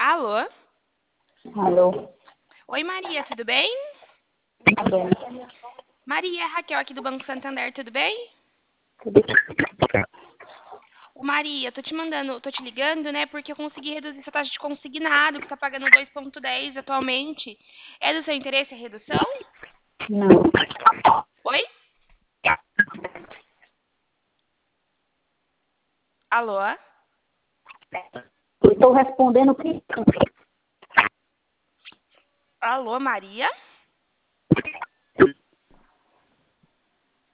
Alô? Alô? Oi, Maria, tudo bem? Tá bem. Maria, é Raquel aqui do Banco Santander, tudo bem? Tudo bem. Ô, Maria, tô te ligando, né, porque eu consegui reduzir essa taxa de consignado, que tá pagando 2,10 atualmente. É do seu interesse a redução? Não. Oi? Alô? Eu estou respondendo o que? Alô, Maria?